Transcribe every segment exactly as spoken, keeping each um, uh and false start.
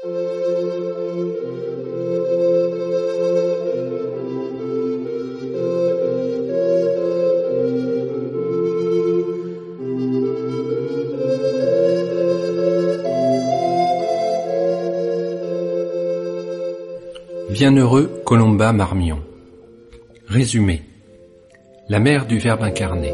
Bienheureux Colomba Marmion. Résumé. La mère du Verbe incarné.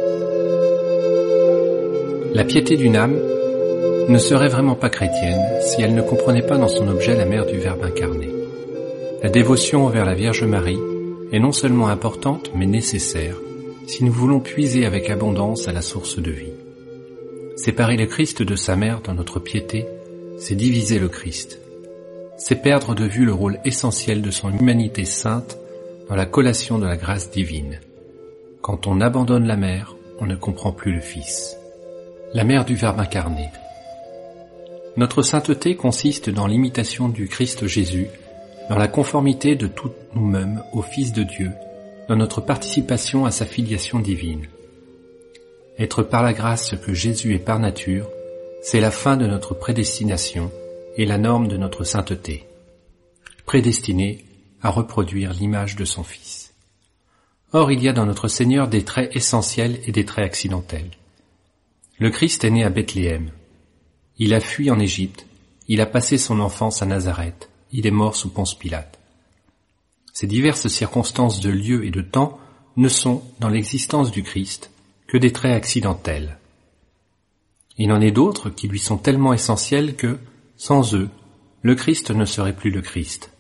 La piété d'une âme ne serait vraiment pas chrétienne si elle ne comprenait pas dans son objet la mère du Verbe incarné. La dévotion envers la Vierge Marie est non seulement importante mais nécessaire si nous voulons puiser avec abondance à la source de vie. Séparer le Christ de sa mère dans notre piété, c'est diviser le Christ. C'est perdre de vue le rôle essentiel de son humanité sainte dans la collation de la grâce divine. Quand on abandonne la mère, on ne comprend plus le Fils. La mère du Verbe incarné. Notre sainteté consiste dans l'imitation du Christ Jésus, dans la conformité de tout nous-mêmes au Fils de Dieu, dans notre participation à sa filiation divine. Être par la grâce ce que Jésus est par nature, c'est la fin de notre prédestination et la norme de notre sainteté, prédestiné à reproduire l'image de son Fils. Or, il y a dans notre Seigneur des traits essentiels et des traits accidentels. Le Christ est né à Bethléem. Il a fui en Égypte. Il a passé son enfance à Nazareth. Il est mort sous Ponce Pilate. Ces diverses circonstances de lieu et de temps ne sont, dans l'existence du Christ, que des traits accidentels. Il en est d'autres qui lui sont tellement essentiels que, sans eux, le Christ ne serait plus le Christ.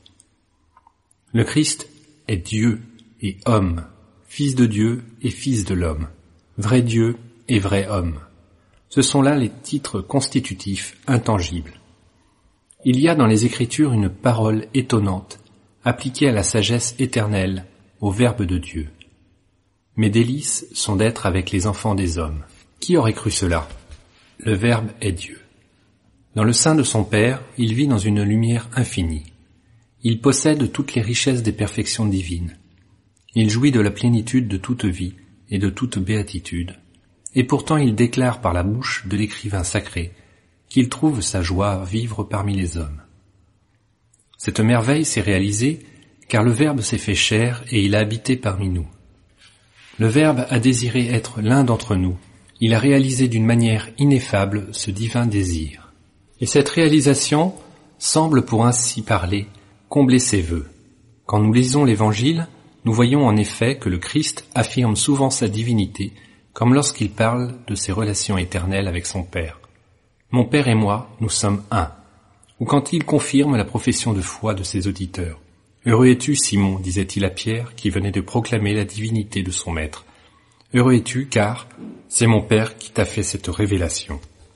Le Christ est Dieu et homme, Fils de Dieu et Fils de l'homme, vrai Dieu et vrai homme. Ce sont là les titres constitutifs intangibles. Il y a dans les Écritures une parole étonnante, appliquée à la sagesse éternelle, au Verbe de Dieu. Mes délices sont d'être avec les enfants des hommes. Qui aurait cru cela? Le Verbe est Dieu. Dans le sein de son Père, il vit dans une lumière infinie. Il possède toutes les richesses des perfections divines. Il jouit de la plénitude de toute vie et de toute béatitude. Et pourtant il déclare par la bouche de l'écrivain sacré qu'il trouve sa joie à vivre parmi les hommes. Cette merveille s'est réalisée car le Verbe s'est fait chair et il a habité parmi nous. Le Verbe a désiré être l'un d'entre nous. Il a réalisé d'une manière ineffable ce divin désir. Et cette réalisation semble, pour ainsi parler, combler ses vœux. Quand nous lisons l'Évangile, nous voyons en effet que le Christ affirme souvent sa divinité, comme lorsqu'il parle de ses relations éternelles avec son Père. « Mon Père et moi, nous sommes un », ou quand il confirme la profession de foi de ses auditeurs. « Heureux es-tu, Simon, disait-il à Pierre, qui venait de proclamer la divinité de son Maître. Heureux es-tu, car c'est mon Père qui t'a fait cette révélation. »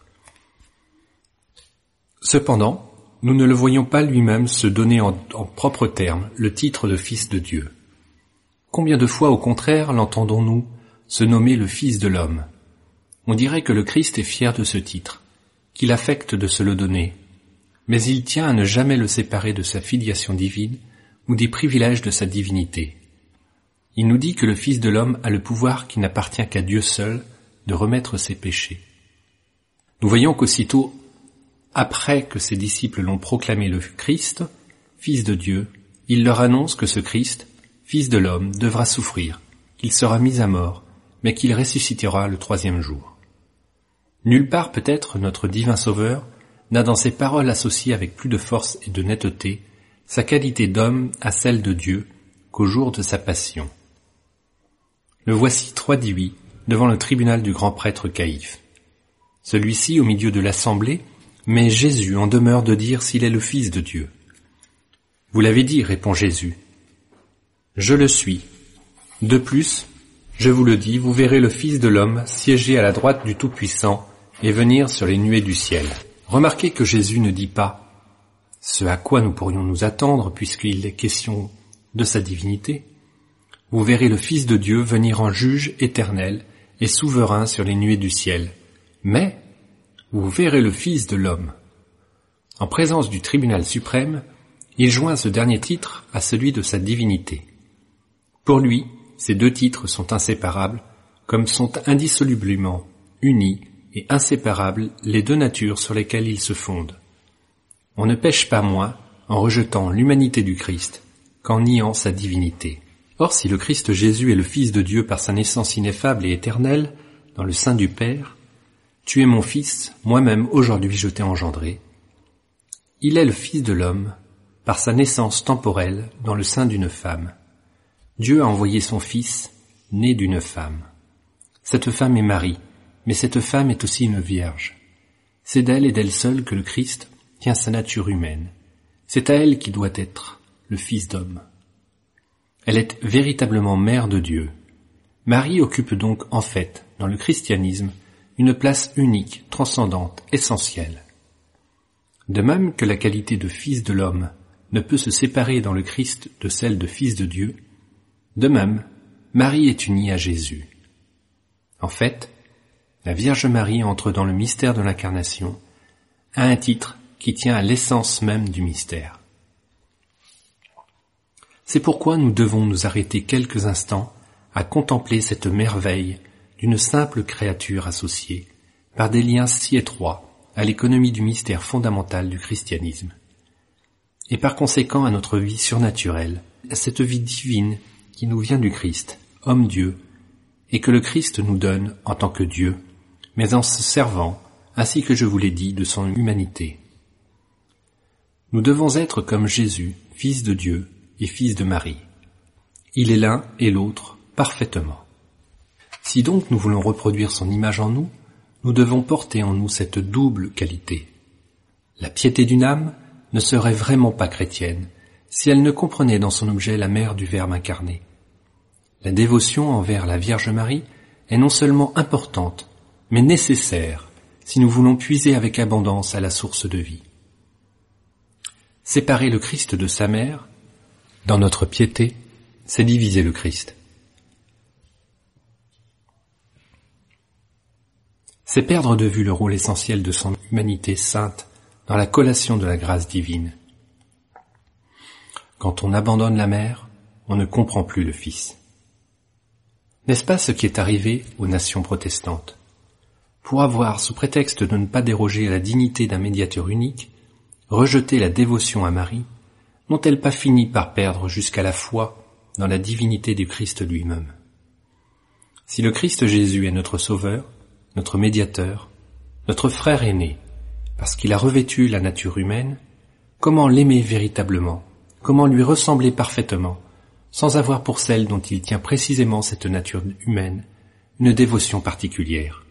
Cependant, nous ne le voyons pas lui-même se donner en, en propres termes le titre de Fils de Dieu. Combien de fois, au contraire, l'entendons-nous se nommer le Fils de l'homme? On dirait que le Christ est fier de ce titre, qu'il affecte de se le donner, mais il tient à ne jamais le séparer de sa filiation divine ou des privilèges de sa divinité. Il nous dit que le Fils de l'homme a le pouvoir qui n'appartient qu'à Dieu seul de remettre ses péchés. Nous voyons qu'aussitôt, après que ses disciples l'ont proclamé le Christ, Fils de Dieu, il leur annonce que ce Christ, Fils de l'homme, devra souffrir, qu'il sera mis à mort, mais qu'il ressuscitera le troisième jour. Nulle part peut-être notre divin Sauveur n'a dans ses paroles associées avec plus de force et de netteté sa qualité d'homme à celle de Dieu qu'au jour de sa passion. Le voici traduit devant le tribunal du grand prêtre Caïphe. Celui-ci, au milieu de l'assemblée, met Jésus en demeure de dire s'il est le Fils de Dieu. « Vous l'avez dit, répond Jésus. Je le suis. De plus, je vous le dis, vous verrez le Fils de l'homme siéger à la droite du Tout-Puissant et venir sur les nuées du ciel. » Remarquez que Jésus ne dit pas ce à quoi nous pourrions nous attendre puisqu'il est question de sa divinité. Vous verrez le Fils de Dieu venir en juge éternel et souverain sur les nuées du ciel. Mais vous verrez le Fils de l'homme. En présence du tribunal suprême, il joint ce dernier titre à celui de sa divinité. Pour lui, ces deux titres sont inséparables, comme sont indissolublement unis et inséparables les deux natures sur lesquelles ils se fondent. On ne pêche pas moins en rejetant l'humanité du Christ qu'en niant sa divinité. Or, si le Christ Jésus est le Fils de Dieu par sa naissance ineffable et éternelle dans le sein du Père, tu es mon Fils, moi-même aujourd'hui je t'ai engendré. Il est le Fils de l'homme par sa naissance temporelle dans le sein d'une femme. Dieu a envoyé son Fils, né d'une femme. Cette femme est Marie, mais cette femme est aussi une vierge. C'est d'elle et d'elle seule que le Christ tient sa nature humaine. C'est à elle qui doit être le Fils d'homme. Elle est véritablement mère de Dieu. Marie occupe donc en fait, dans le christianisme, une place unique, transcendante, essentielle. De même que la qualité de Fils de l'homme ne peut se séparer dans le Christ de celle de Fils de Dieu, de même, Marie est unie à Jésus. En fait, la Vierge Marie entre dans le mystère de l'incarnation à un titre qui tient à l'essence même du mystère. C'est pourquoi nous devons nous arrêter quelques instants à contempler cette merveille d'une simple créature associée, par des liens si étroits, à l'économie du mystère fondamental du christianisme, et par conséquent à notre vie surnaturelle, à cette vie divine qui nous vient du Christ, homme-Dieu, et que le Christ nous donne en tant que Dieu, mais en se servant, ainsi que je vous l'ai dit, de son humanité. Nous devons être comme Jésus, Fils de Dieu et Fils de Marie. Il est l'un et l'autre parfaitement. Si donc nous voulons reproduire son image en nous, nous devons porter en nous cette double qualité. La piété d'une âme ne serait vraiment pas chrétienne si elle ne comprenait dans son objet la mère du Verbe incarné. La dévotion envers la Vierge Marie est non seulement importante, mais nécessaire si nous voulons puiser avec abondance à la source de vie. Séparer le Christ de sa mère, dans notre piété, c'est diviser le Christ. C'est perdre de vue le rôle essentiel de son humanité sainte dans la collation de la grâce divine. Quand on abandonne la mère, on ne comprend plus le Fils. N'est-ce pas ce qui est arrivé aux nations protestantes? Pour avoir, sous prétexte de ne pas déroger à la dignité d'un médiateur unique, rejeté la dévotion à Marie, n'ont-elles pas fini par perdre jusqu'à la foi dans la divinité du Christ lui-même? Si le Christ Jésus est notre Sauveur, notre médiateur, notre frère aîné, parce qu'il a revêtu la nature humaine, comment l'aimer véritablement, comment lui ressembler parfaitement, sans avoir pour celle dont il tient précisément cette nature humaine une dévotion particulière?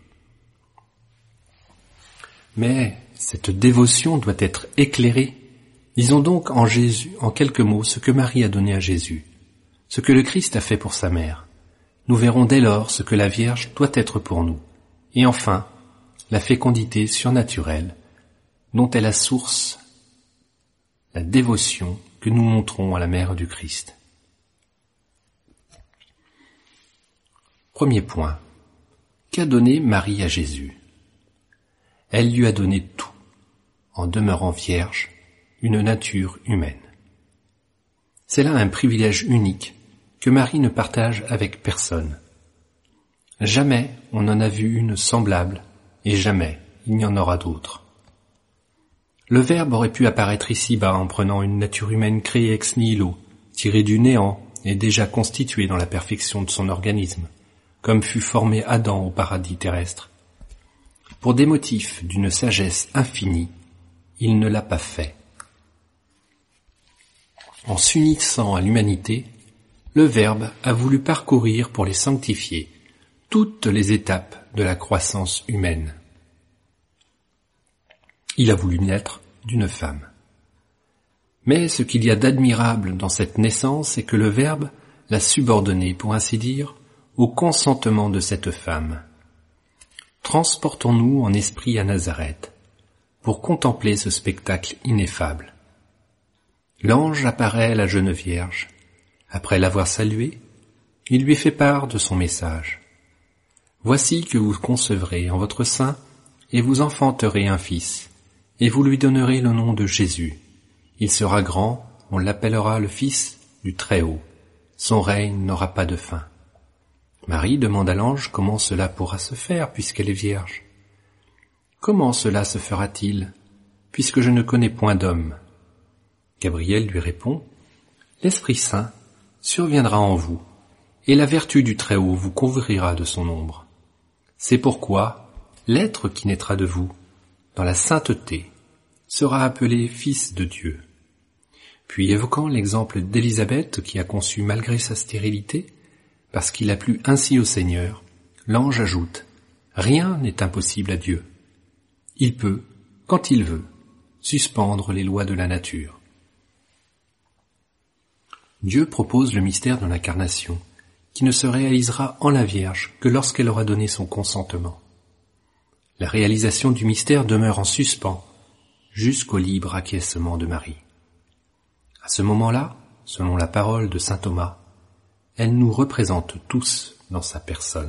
Mais cette dévotion doit être éclairée. Disons donc en Jésus, en quelques mots, ce que Marie a donné à Jésus, ce que le Christ a fait pour sa mère. Nous verrons dès lors ce que la Vierge doit être pour nous. Et enfin, la fécondité surnaturelle, dont est la source, la dévotion que nous montrons à la mère du Christ. Premier point. Qu'a donné Marie à Jésus? Elle lui a donné tout, en demeurant vierge, une nature humaine. C'est là un privilège unique que Marie ne partage avec personne. Jamais on n'en a vu une semblable, et jamais il n'y en aura d'autre. Le Verbe aurait pu apparaître ici-bas en prenant une nature humaine créée ex nihilo, tirée du néant et déjà constituée dans la perfection de son organisme, comme fut formé Adam au paradis terrestre. Pour des motifs d'une sagesse infinie, il ne l'a pas fait. En s'unissant à l'humanité, le Verbe a voulu parcourir pour les sanctifier toutes les étapes de la croissance humaine. Il a voulu naître d'une femme. Mais ce qu'il y a d'admirable dans cette naissance, c'est que le Verbe l'a subordonné, pour ainsi dire, au consentement de cette femme. Transportons-nous en esprit à Nazareth, pour contempler ce spectacle ineffable. L'ange apparaît à la jeune Vierge. Après l'avoir saluée, il lui fait part de son message. Voici que vous concevrez en votre sein, et vous enfanterez un fils, et vous lui donnerez le nom de Jésus. Il sera grand, on l'appellera le Fils du Très-Haut. Son règne n'aura pas de fin. Marie demande à l'ange comment cela pourra se faire puisqu'elle est vierge. Comment cela se fera-t-il, puisque je ne connais point d'homme. » Gabriel lui répond, « L'Esprit Saint surviendra en vous, et la vertu du Très-Haut vous couvrira de son ombre. C'est pourquoi l'être qui naîtra de vous, dans la sainteté, sera appelé Fils de Dieu. » Puis évoquant l'exemple d'Élisabeth qui a conçu malgré sa stérilité, parce qu'il a plu ainsi au Seigneur, l'ange ajoute « Rien n'est impossible à Dieu. Il peut, quand il veut, suspendre les lois de la nature. » Dieu propose le mystère de l'incarnation, qui ne se réalisera en la Vierge que lorsqu'elle aura donné son consentement. La réalisation du mystère demeure en suspens jusqu'au libre acquiescement de Marie. À ce moment-là, selon la parole de saint Thomas, elle nous représente tous dans sa personne.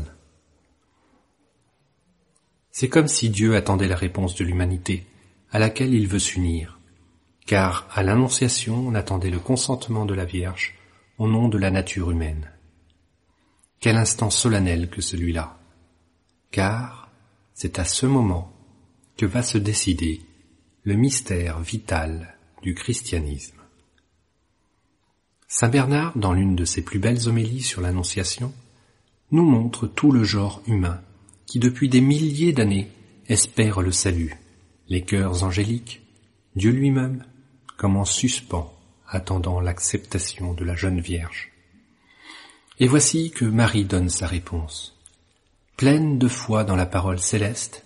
C'est comme si Dieu attendait la réponse de l'humanité, à laquelle il veut s'unir, car à l'Annonciation on attendait le consentement de la Vierge au nom de la nature humaine. Quel instant solennel que celui-là, car c'est à ce moment que va se décider le mystère vital du christianisme. Saint Bernard, dans l'une de ses plus belles homélies sur l'Annonciation, nous montre tout le genre humain qui depuis des milliers d'années espère le salut, les cœurs angéliques, Dieu lui-même, comme en suspens, attendant l'acceptation de la jeune Vierge. Et voici que Marie donne sa réponse, pleine de foi dans la parole céleste,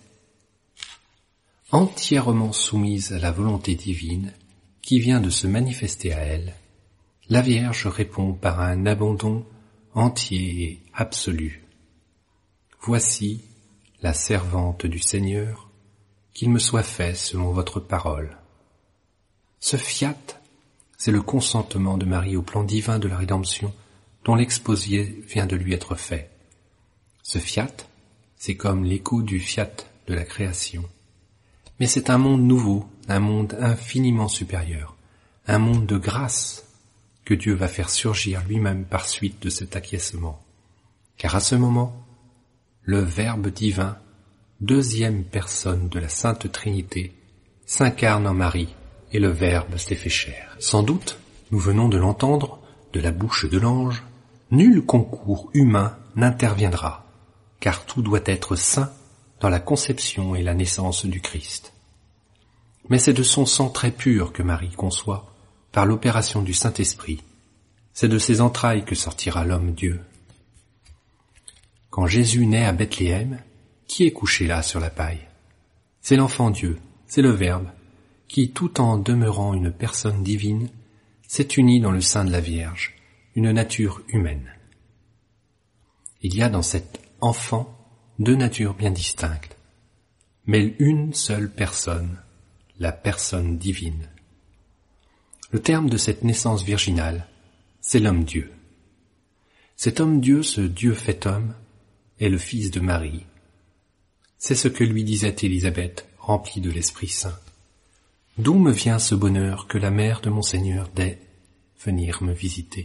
entièrement soumise à la volonté divine qui vient de se manifester à elle. La Vierge répond par un abandon entier et absolu. « Voici la servante du Seigneur, qu'il me soit fait selon votre parole. » Ce fiat, c'est le consentement de Marie au plan divin de la rédemption dont l'exposé vient de lui être fait. Ce fiat, c'est comme l'écho du fiat de la création. Mais c'est un monde nouveau, un monde infiniment supérieur, un monde de grâce que Dieu va faire surgir lui-même par suite de cet acquiescement. Car à ce moment, le Verbe divin, deuxième personne de la Sainte Trinité, s'incarne en Marie et le Verbe s'est fait chair. Sans doute, nous venons de l'entendre de la bouche de l'ange, nul concours humain n'interviendra, car tout doit être saint dans la conception et la naissance du Christ. Mais c'est de son sang très pur que Marie conçoit, par l'opération du Saint-Esprit. C'est de ses entrailles que sortira l'homme-Dieu. Quand Jésus naît à Bethléem, qui est couché là sur la paille? C'est l'enfant Dieu, c'est le Verbe, qui, tout en demeurant une personne divine, s'est uni dans le sein de la Vierge, une nature humaine. Il y a dans cet enfant deux natures bien distinctes, mais une seule personne, la personne divine. Le terme de cette naissance virginale, c'est l'homme-Dieu. Cet homme-Dieu, ce Dieu fait homme, est le fils de Marie. C'est ce que lui disait Élisabeth, remplie de l'Esprit Saint. D'où me vient ce bonheur que la mère de mon Seigneur dait venir me visiter?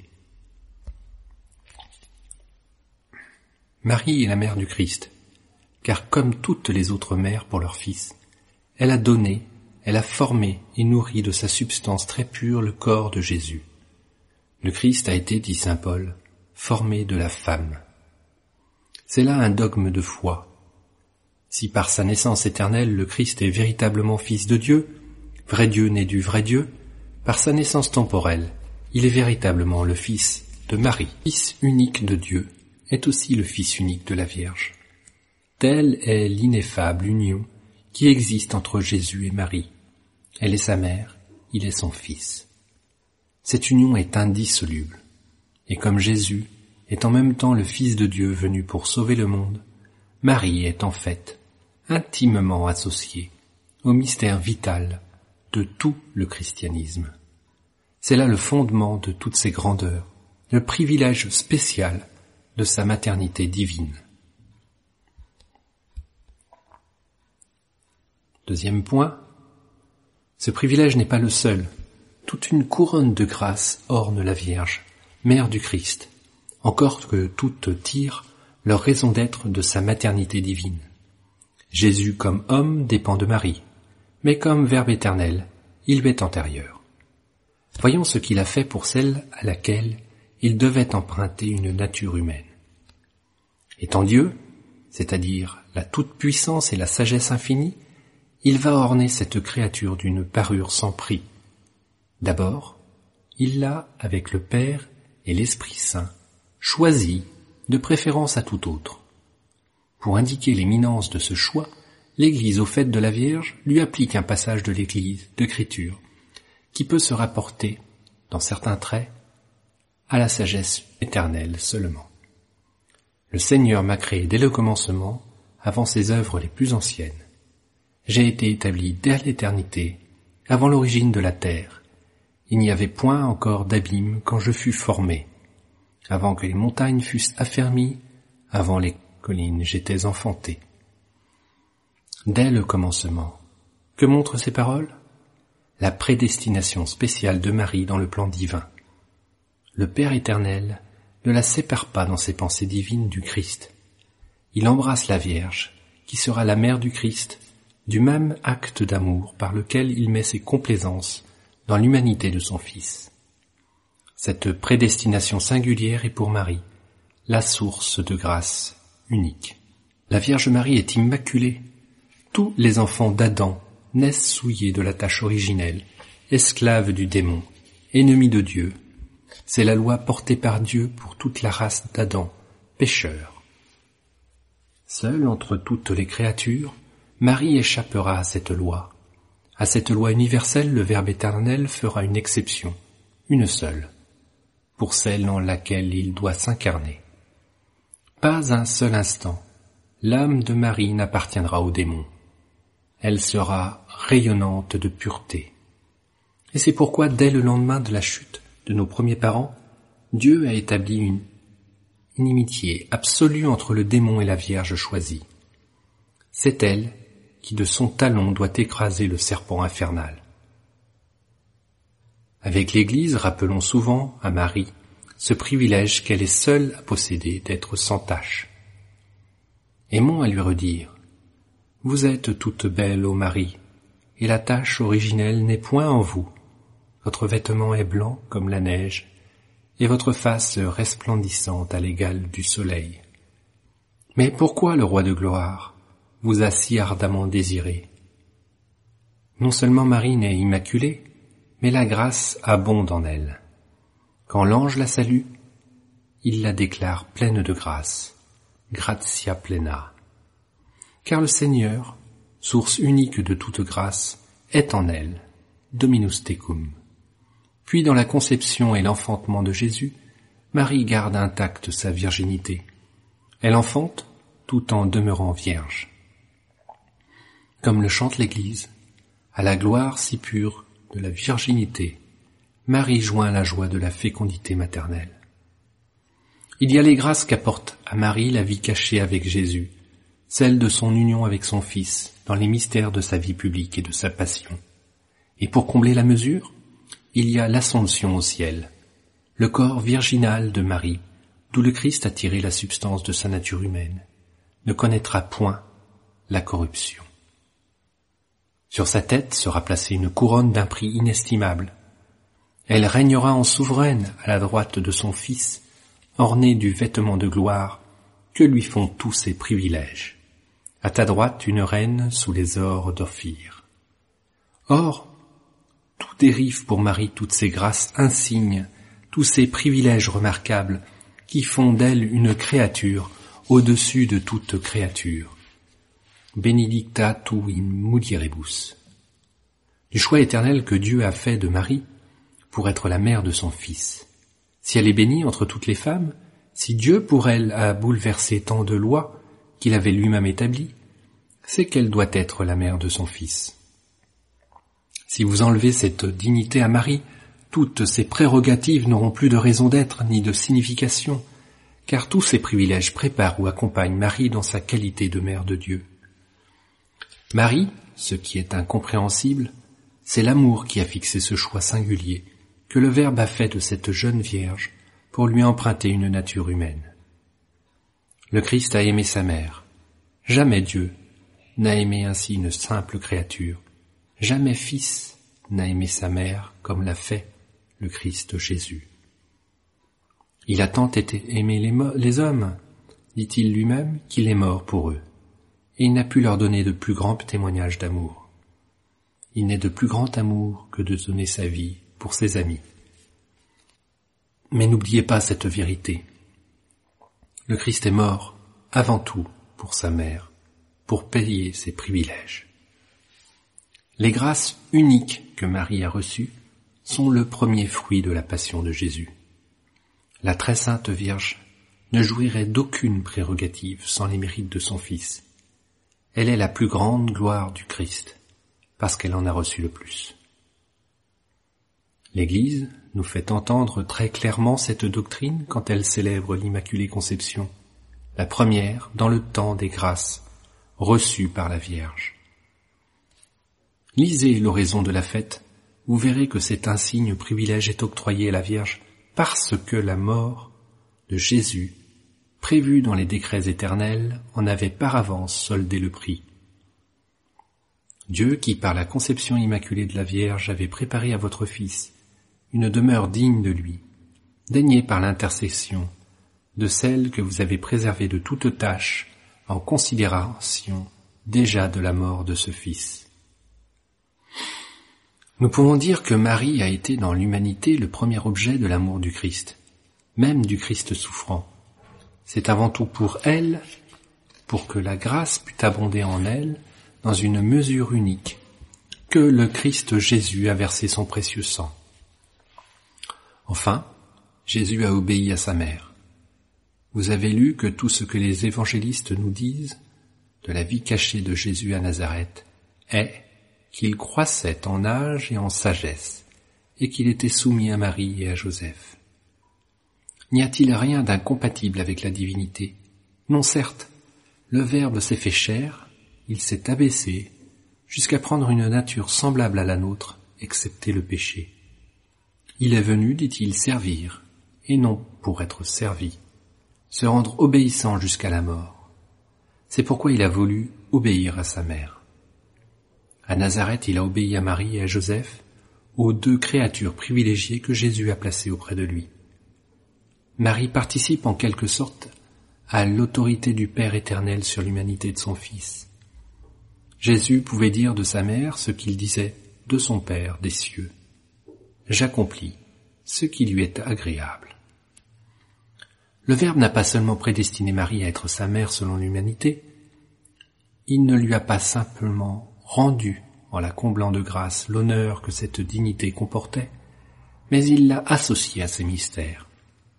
Marie est la mère du Christ, car comme toutes les autres mères pour leur fils, elle a donné, elle a formé et nourri de sa substance très pure le corps de Jésus. Le Christ a été, dit saint Paul, formé de la femme. C'est là un dogme de foi. Si par sa naissance éternelle le Christ est véritablement fils de Dieu, vrai Dieu né du vrai Dieu, par sa naissance temporelle, il est véritablement le fils de Marie. Fils unique de Dieu est aussi le fils unique de la Vierge. Telle est l'ineffable union qui existe entre Jésus et Marie. Elle est sa mère, il est son fils. Cette union est indissoluble. Et comme Jésus est en même temps le Fils de Dieu venu pour sauver le monde, Marie est en fait intimement associée au mystère vital de tout le christianisme. C'est là le fondement de toutes ses grandeurs, le privilège spécial de sa maternité divine. Deuxième point, ce privilège n'est pas le seul. Toute une couronne de grâce orne la Vierge, mère du Christ, encore que toutes tirent leur raison d'être de sa maternité divine. Jésus comme homme dépend de Marie, mais comme Verbe éternel, il lui est antérieur. Voyons ce qu'il a fait pour celle à laquelle il devait emprunter une nature humaine. Étant Dieu, c'est-à-dire la toute-puissance et la sagesse infinie, il va orner cette créature d'une parure sans prix. D'abord, il l'a, avec le Père et l'Esprit Saint, choisi de préférence à tout autre. Pour indiquer l'éminence de ce choix, l'Église, au fait de la Vierge, lui applique un passage de l'Église, d'Écriture, qui peut se rapporter, dans certains traits, à la sagesse éternelle seulement. Le Seigneur m'a créé dès le commencement, avant ses œuvres les plus anciennes. J'ai été établi dès l'éternité, avant l'origine de la terre. Il n'y avait point encore d'abîme quand je fus formé. Avant que les montagnes fussent affermies, avant les collines j'étais enfanté. Dès le commencement, que montrent ces paroles? La prédestination spéciale de Marie dans le plan divin. Le Père éternel ne la sépare pas dans ses pensées divines du Christ. Il embrasse la Vierge, qui sera la mère du Christ, du même acte d'amour par lequel il met ses complaisances dans l'humanité de son Fils. Cette prédestination singulière est pour Marie la source de grâce unique. La Vierge Marie est immaculée. Tous les enfants d'Adam naissent souillés de la tâche originelle, esclaves du démon, ennemis de Dieu. C'est la loi portée par Dieu pour toute la race d'Adam, pécheur. Seule entre toutes les créatures, Marie échappera à cette loi. À cette loi universelle, le Verbe éternel fera une exception, une seule, pour celle en laquelle il doit s'incarner. Pas un seul instant, l'âme de Marie n'appartiendra au démon. Elle sera rayonnante de pureté. Et c'est pourquoi, dès le lendemain de la chute de nos premiers parents, Dieu a établi une inimitié absolue entre le démon et la Vierge choisie. C'est elle qui de son talon doit écraser le serpent infernal. Avec l'Église, rappelons souvent à Marie ce privilège qu'elle est seule à posséder d'être sans tache. Aimons à lui redire « Vous êtes toute belle, ô Marie, et la tache originelle n'est point en vous. Votre vêtement est blanc comme la neige, et votre face resplendissante à l'égal du soleil. Mais pourquoi le roi de gloire vous a si ardemment désiré? Non seulement Marie n'est immaculée, mais la grâce abonde en elle. Quand l'ange la salue, il la déclare pleine de grâce, gratia plena. Car le Seigneur, source unique de toute grâce, est en elle, Dominus tecum. Puis dans la conception et l'enfantement de Jésus, Marie garde intacte sa virginité. Elle enfante tout en demeurant vierge. Comme le chante l'Église, à la gloire si pure de la virginité, Marie joint la joie de la fécondité maternelle. Il y a les grâces qu'apporte à Marie la vie cachée avec Jésus, celle de son union avec son Fils dans les mystères de sa vie publique et de sa passion. Et pour combler la mesure, il y a l'assomption au ciel, le corps virginal de Marie, d'où le Christ a tiré la substance de sa nature humaine, ne connaîtra point la corruption. Sur sa tête sera placée une couronne d'un prix inestimable. Elle régnera en souveraine à la droite de son Fils, ornée du vêtement de gloire que lui font tous ses privilèges. À ta droite une reine sous les ors d'Ophir. Or, tout dérive pour Marie toutes ces grâces insignes, tous ces privilèges remarquables qui font d'elle une créature au-dessus de toute créature. Benedicta tu in mulieribus. Du choix éternel que Dieu a fait de Marie pour être la mère de son Fils. Si elle est bénie entre toutes les femmes, si Dieu pour elle a bouleversé tant de lois qu'il avait lui-même établies, c'est qu'elle doit être la mère de son Fils. Si vous enlevez cette dignité à Marie, toutes ses prérogatives n'auront plus de raison d'être ni de signification, car tous ces privilèges préparent ou accompagnent Marie dans sa qualité de mère de Dieu. Marie, ce qui est incompréhensible, c'est l'amour qui a fixé ce choix singulier que le Verbe a fait de cette jeune Vierge pour lui emprunter une nature humaine. Le Christ a aimé sa mère. Jamais Dieu n'a aimé ainsi une simple créature, Jamais fils n'a aimé sa mère comme l'a fait le Christ Jésus. Il a tant été aimé les, mo- les hommes, dit-il lui-même, qu'il est mort pour eux, et il n'a pu leur donner de plus grands témoignages d'amour. Il n'est de plus grand amour que de donner sa vie pour ses amis. Mais n'oubliez pas cette vérité. Le Christ est mort avant tout pour sa mère, pour payer ses privilèges. Les grâces uniques que Marie a reçues sont le premier fruit de la passion de Jésus. La très sainte Vierge ne jouirait d'aucune prérogative sans les mérites de son Fils. Elle est la plus grande gloire du Christ, parce qu'elle en a reçu le plus. L'Église nous fait entendre très clairement cette doctrine quand elle célèbre l'Immaculée Conception, la première dans le temps des grâces reçues par la Vierge. Lisez l'oraison de la fête, vous verrez que cet insigne privilège est octroyé à la Vierge parce que la mort de Jésus, prévue dans les décrets éternels, en avait par avance soldé le prix. Dieu, qui par la conception immaculée de la Vierge avait préparé à votre Fils une demeure digne de lui, daignez par l'intercession de celle que vous avez préservée de toute tâche en considération déjà de la mort de ce Fils. Nous pouvons dire que Marie a été dans l'humanité le premier objet de l'amour du Christ, même du Christ souffrant. C'est avant tout pour elle, pour que la grâce pût abonder en elle dans une mesure unique, que le Christ Jésus a versé son précieux sang. Enfin, Jésus a obéi à sa mère. Vous avez lu que tout ce que les évangélistes nous disent de la vie cachée de Jésus à Nazareth est qu'il croissait en âge et en sagesse, et qu'il était soumis à Marie et à Joseph. N'y a-t-il rien d'incompatible avec la divinité? Non, certes, le Verbe s'est fait chair, il s'est abaissé, jusqu'à prendre une nature semblable à la nôtre, excepté le péché. Il est venu, dit-il, servir, et non pour être servi, se rendre obéissant jusqu'à la mort. C'est pourquoi il a voulu obéir à sa mère. À Nazareth, il a obéi à Marie et à Joseph, aux deux créatures privilégiées que Jésus a placées auprès de lui. Marie participe en quelque sorte à l'autorité du Père éternel sur l'humanité de son Fils. Jésus pouvait dire de sa mère ce qu'il disait de son Père des cieux. J'accomplis ce qui lui est agréable. Le Verbe n'a pas seulement prédestiné Marie à être sa mère selon l'humanité, il ne lui a pas simplement rendu, en la comblant de grâce, l'honneur que cette dignité comportait, mais il l'a associée à ses mystères.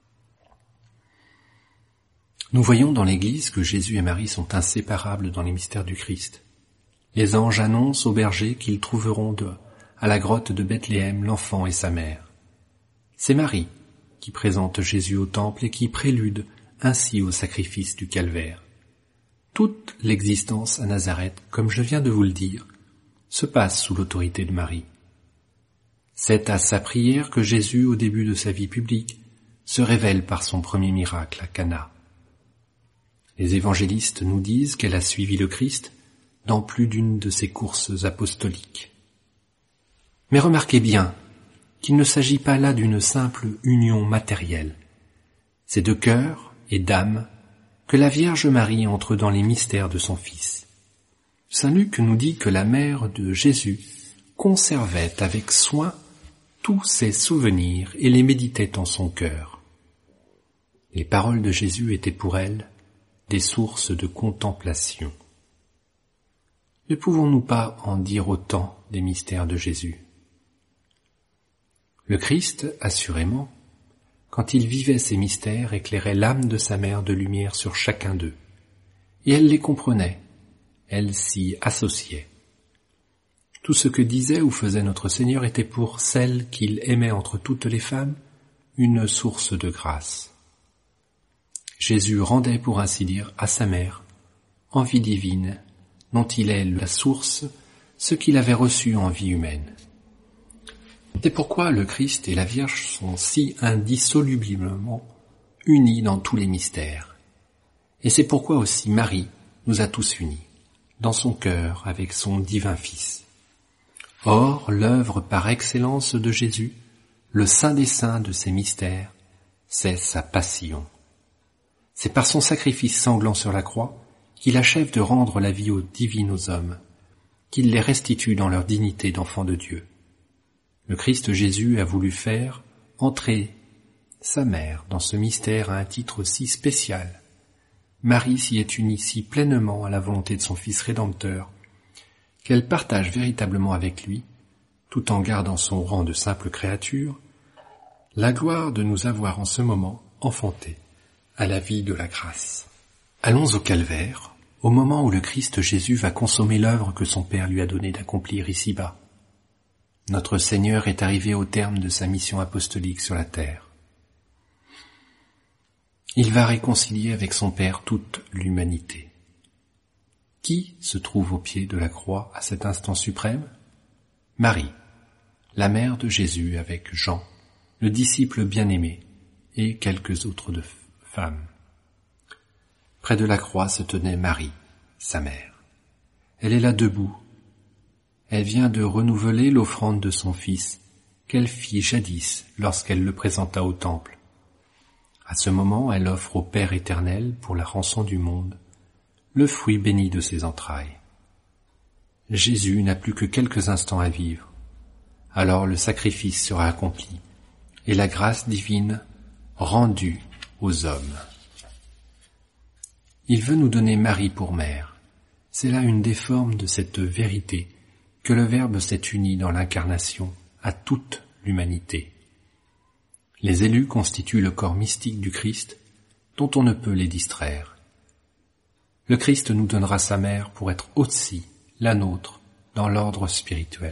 Nous voyons dans l'Église que Jésus et Marie sont inséparables dans les mystères du Christ. Les anges annoncent aux bergers qu'ils trouveront de, à la grotte de Bethléem l'enfant et sa mère. C'est Marie qui présente Jésus au temple et qui prélude ainsi au sacrifice du calvaire. Toute l'existence à Nazareth, comme je viens de vous le dire, se passe sous l'autorité de Marie. C'est à sa prière que Jésus, au début de sa vie publique, se révèle par son premier miracle à Cana. Les évangélistes nous disent qu'elle a suivi le Christ dans plus d'une de ses courses apostoliques. Mais remarquez bien qu'il ne s'agit pas là d'une simple union matérielle. C'est de cœur et d'âme que la Vierge Marie entre dans les mystères de son Fils. Saint Luc nous dit que la mère de Jésus conservait avec soin tous ses souvenirs et les méditait en son cœur. Les paroles de Jésus étaient pour elle des sources de contemplation. Ne pouvons-nous pas en dire autant des mystères de Jésus? Le Christ, assurément, quand il vivait ces mystères, éclairait l'âme de sa mère de lumière sur chacun d'eux. Et elle les comprenait, elle s'y associait. Tout ce que disait ou faisait notre Seigneur était pour celle qu'il aimait entre toutes les femmes une source de grâce. Jésus rendait, pour ainsi dire, à sa mère, en vie divine, dont il est la source, ce qu'il avait reçu en vie humaine. C'est pourquoi le Christ et la Vierge sont si indissolublement unis dans tous les mystères. Et c'est pourquoi aussi Marie nous a tous unis, dans son cœur avec son divin Fils. Or, l'œuvre par excellence de Jésus, le saint des saints de ses mystères, c'est sa passion. C'est par son sacrifice sanglant sur la croix qu'il achève de rendre la vie divine aux hommes, qu'il les restitue dans leur dignité d'enfants de Dieu. Le Christ Jésus a voulu faire entrer sa mère dans ce mystère à un titre si spécial. Marie s'y est unie si pleinement à la volonté de son Fils Rédempteur qu'elle partage véritablement avec lui, tout en gardant son rang de simple créature, la gloire de nous avoir en ce moment enfantés à la vie de la grâce. Allons au calvaire, au moment où le Christ Jésus va consommer l'œuvre que son Père lui a donné d'accomplir ici-bas. Notre Seigneur est arrivé au terme de sa mission apostolique sur la terre. Il va réconcilier avec son Père toute l'humanité. Qui se trouve au pied de la croix à cet instant suprême? Marie, la mère de Jésus avec Jean, le disciple bien-aimé, et quelques autres de femmes. Près de la croix se tenait Marie, sa mère. Elle est là debout. Elle vient de renouveler l'offrande de son Fils qu'elle fit jadis lorsqu'elle le présenta au temple. À ce moment, elle offre au Père éternel, pour la rançon du monde, le fruit béni de ses entrailles. Jésus n'a plus que quelques instants à vivre. Alors le sacrifice sera accompli et la grâce divine rendue aux hommes. Il veut nous donner Marie pour mère. C'est là une des formes de cette vérité que le Verbe s'est uni dans l'incarnation à toute l'humanité. Les élus constituent le corps mystique du Christ, dont on ne peut les distraire. Le Christ nous donnera sa mère pour être aussi la nôtre dans l'ordre spirituel.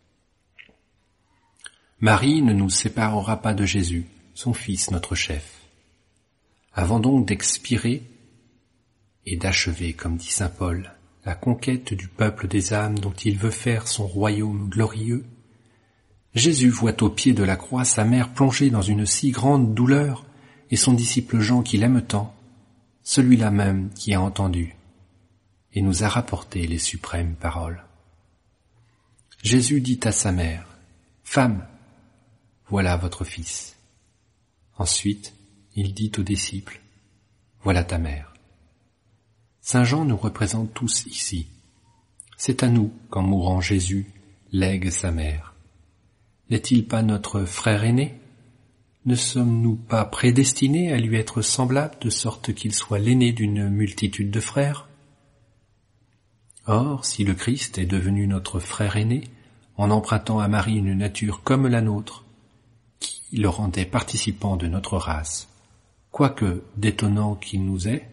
Marie ne nous séparera pas de Jésus, son Fils, notre chef. Avant donc d'expirer et d'achever, comme dit saint Paul, la conquête du peuple des âmes dont il veut faire son royaume glorieux, Jésus voit au pied de la croix sa mère plongée dans une si grande douleur et son disciple Jean qui l'aime tant, celui-là même qui a entendu et nous a rapporté les suprêmes paroles. Jésus dit à sa mère, « Femme, voilà votre fils. » Ensuite, il dit aux disciples, « Voilà ta mère. » Saint Jean nous représente tous ici. C'est à nous qu'en mourant Jésus lègue sa mère. N'est-il pas notre frère aîné? Ne sommes-nous pas prédestinés à lui être semblables de sorte qu'il soit l'aîné d'une multitude de frères? Or, si le Christ est devenu notre frère aîné, en empruntant à Marie une nature comme la nôtre, qui le rendait participant de notre race, quoique détonnant qu'il nous est,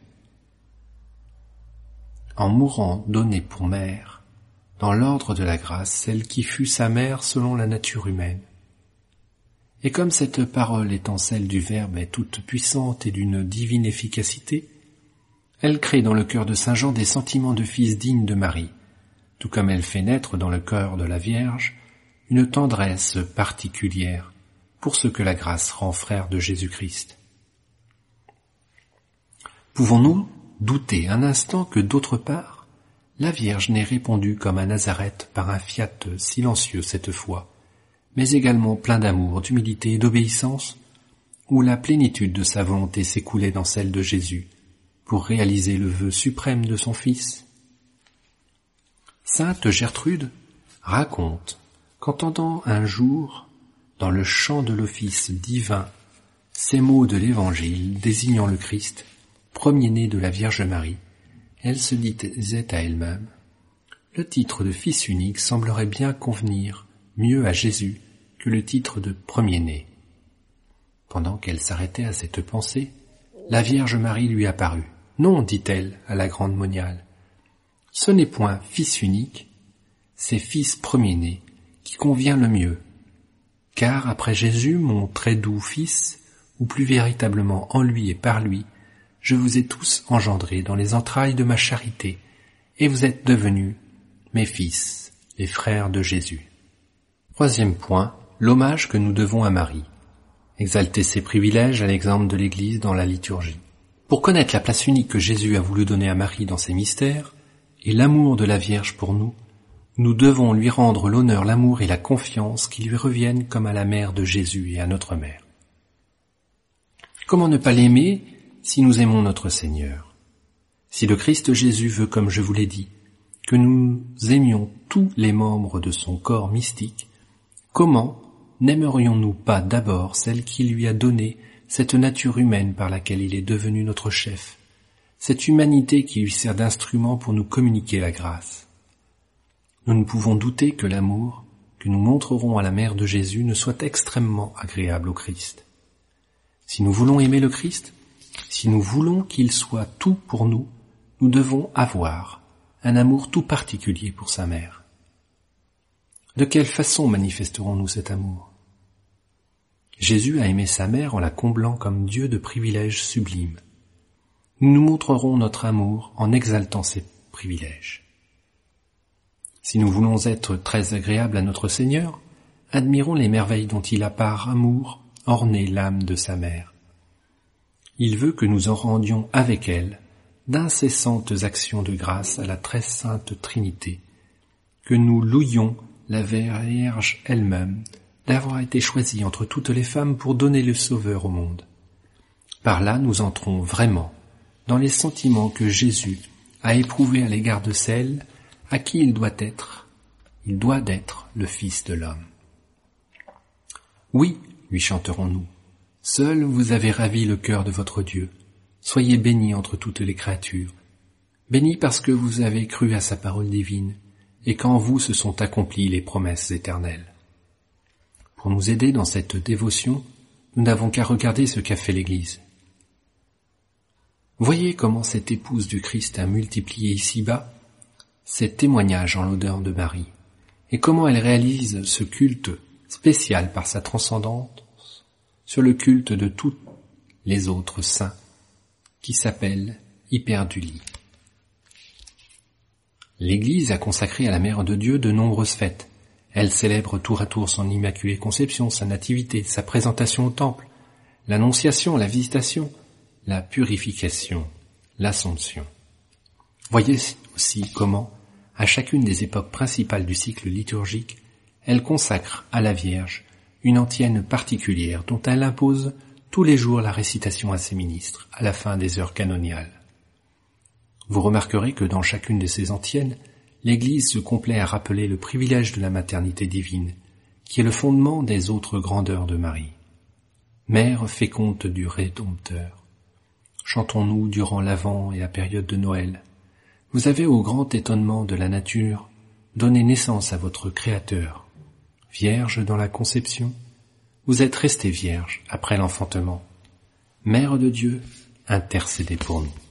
en mourant donné pour mère, dans l'ordre de la grâce, celle qui fut sa mère selon la nature humaine. Et comme cette parole étant celle du Verbe est toute puissante et d'une divine efficacité, elle crée dans le cœur de saint Jean des sentiments de fils dignes de Marie, tout comme elle fait naître dans le cœur de la Vierge une tendresse particulière pour ce que la grâce rend frère de Jésus-Christ. Pouvons-nous douter un instant que d'autre part, la Vierge n'ait répondu comme à Nazareth par un fiat silencieux cette fois, mais également plein d'amour, d'humilité et d'obéissance, où la plénitude de sa volonté s'écoulait dans celle de Jésus, pour réaliser le vœu suprême de son Fils? Sainte Gertrude raconte qu'entendant un jour, dans le chant de l'office divin, ces mots de l'Évangile désignant le Christ, premier-né de la Vierge Marie, elle se disait à elle-même, « Le titre de fils unique semblerait bien convenir mieux à Jésus que le titre de premier-né. » Pendant qu'elle s'arrêtait à cette pensée, la Vierge Marie lui apparut. « Non, dit-elle à la grande moniale, ce n'est point fils unique, c'est fils premier-né qui convient le mieux. Car après Jésus, mon très doux fils, ou plus véritablement en lui et par lui, je vous ai tous engendrés dans les entrailles de ma charité, et vous êtes devenus mes fils, les frères de Jésus. » Troisième point, l'hommage que nous devons à Marie. Exalter ses privilèges à l'exemple de l'Église dans la liturgie. Pour connaître la place unique que Jésus a voulu donner à Marie dans ses mystères, et l'amour de la Vierge pour nous, Nous devons lui rendre l'honneur, l'amour et la confiance qui lui reviennent comme à la mère de Jésus et à notre mère. Comment ne pas l'aimer si nous aimons notre Seigneur? Si le Christ Jésus veut, comme je vous l'ai dit, que nous aimions tous les membres de son corps mystique, comment n'aimerions-nous pas d'abord celle qui lui a donné cette nature humaine par laquelle il est devenu notre chef, cette humanité qui lui sert d'instrument pour nous communiquer la grâce? Nous ne pouvons douter que l'amour que nous montrerons à la mère de Jésus ne soit extrêmement agréable au Christ. Si nous voulons aimer le Christ, si nous voulons qu'il soit tout pour nous, nous devons avoir un amour tout particulier pour sa mère. De quelle façon manifesterons-nous cet amour? Jésus a aimé sa mère en la comblant comme Dieu de privilèges sublimes. Nous nous montrerons notre amour en exaltant ces privilèges. Si nous voulons être très agréables à notre Seigneur, admirons les merveilles dont il a par amour orné l'âme de sa mère. Il veut que nous en rendions avec elle d'incessantes actions de grâce à la très sainte Trinité, que nous louions la Vierge elle-même d'avoir été choisie entre toutes les femmes pour donner le Sauveur au monde. Par là, nous entrons vraiment dans les sentiments que Jésus a éprouvés à l'égard de celle à qui il doit être, il doit d'être le Fils de l'homme. Oui, lui chanterons-nous, seul vous avez ravi le cœur de votre Dieu. Soyez bénis entre toutes les créatures, bénis parce que vous avez cru à sa parole divine, et qu'en vous se sont accomplies les promesses éternelles. Pour nous aider dans cette dévotion, nous n'avons qu'à regarder ce qu'a fait l'Église. Voyez comment cette épouse du Christ a multiplié ici-bas ses témoignages en l'odeur de Marie, et comment elle réalise ce culte spécial par sa transcendance sur le culte de tous les autres saints, qui s'appelle Hyperdulie. L'Église a consacré à la Mère de Dieu de nombreuses fêtes. Elle célèbre tour à tour son Immaculée Conception, sa Nativité, sa présentation au Temple, l'Annonciation, la Visitation, la Purification, l'Assomption. Voyez aussi comment, à chacune des époques principales du cycle liturgique, elle consacre à la Vierge une antienne particulière dont elle impose tous les jours la récitation à ses ministres, à la fin des heures canoniales. Vous remarquerez que dans chacune de ces antiennes, l'Église se complaît à rappeler le privilège de la maternité divine, qui est le fondement des autres grandeurs de Marie. Mère féconde du Rédempteur, chantons-nous durant l'Avent et à période de Noël. Vous avez, au grand étonnement de la nature, donné naissance à votre Créateur. Vierge dans la conception, vous êtes restée vierge après l'enfantement. Mère de Dieu, intercédez pour nous.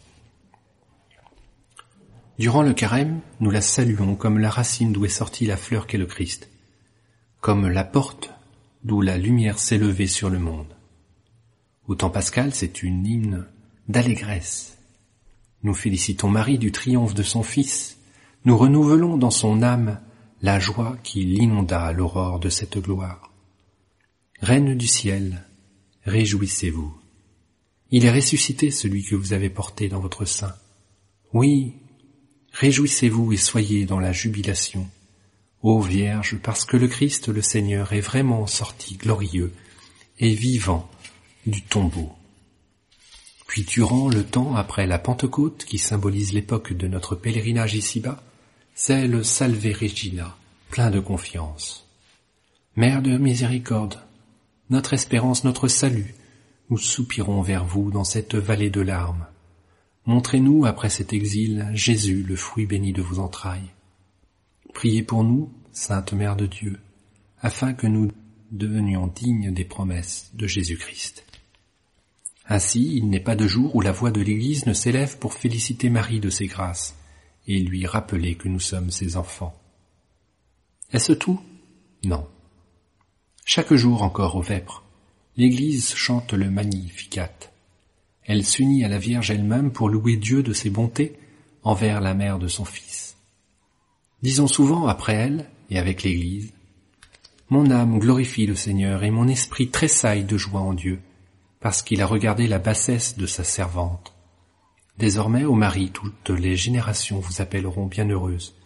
Durant le carême, nous la saluons comme la racine d'où est sortie la fleur qu'est le Christ, comme la porte d'où la lumière s'est levée sur le monde. Au temps pascal, c'est une hymne d'allégresse. Nous félicitons Marie du triomphe de son Fils. Nous renouvelons dans son âme la joie qui l'inonda à l'aurore de cette gloire. Reine du ciel, réjouissez-vous. Il est ressuscité celui que vous avez porté dans votre sein. Oui, réjouissez-vous et soyez dans la jubilation, ô Vierge, parce que le Christ le Seigneur est vraiment sorti glorieux et vivant du tombeau. Puis durant le temps après la Pentecôte, qui symbolise l'époque de notre pèlerinage ici-bas, c'est le Salve Regina, plein de confiance. Mère de miséricorde, notre espérance, notre salut, nous soupirons vers vous dans cette vallée de larmes. Montrez-nous, après cet exil, Jésus, le fruit béni de vos entrailles. Priez pour nous, Sainte Mère de Dieu, afin que nous devenions dignes des promesses de Jésus-Christ. Ainsi, il n'est pas de jour où la voix de l'Église ne s'élève pour féliciter Marie de ses grâces et lui rappeler que nous sommes ses enfants. Est-ce tout? Non. Chaque jour encore aux vêpres, l'Église chante le Magnificat. Elle s'unit à la Vierge elle-même pour louer Dieu de ses bontés envers la mère de son Fils. Disons souvent après elle, et avec l'Église, « Mon âme glorifie le Seigneur et mon esprit tressaille de joie en Dieu, parce qu'il a regardé la bassesse de sa servante. Désormais, ô Marie, toutes les générations vous appelleront bienheureuse,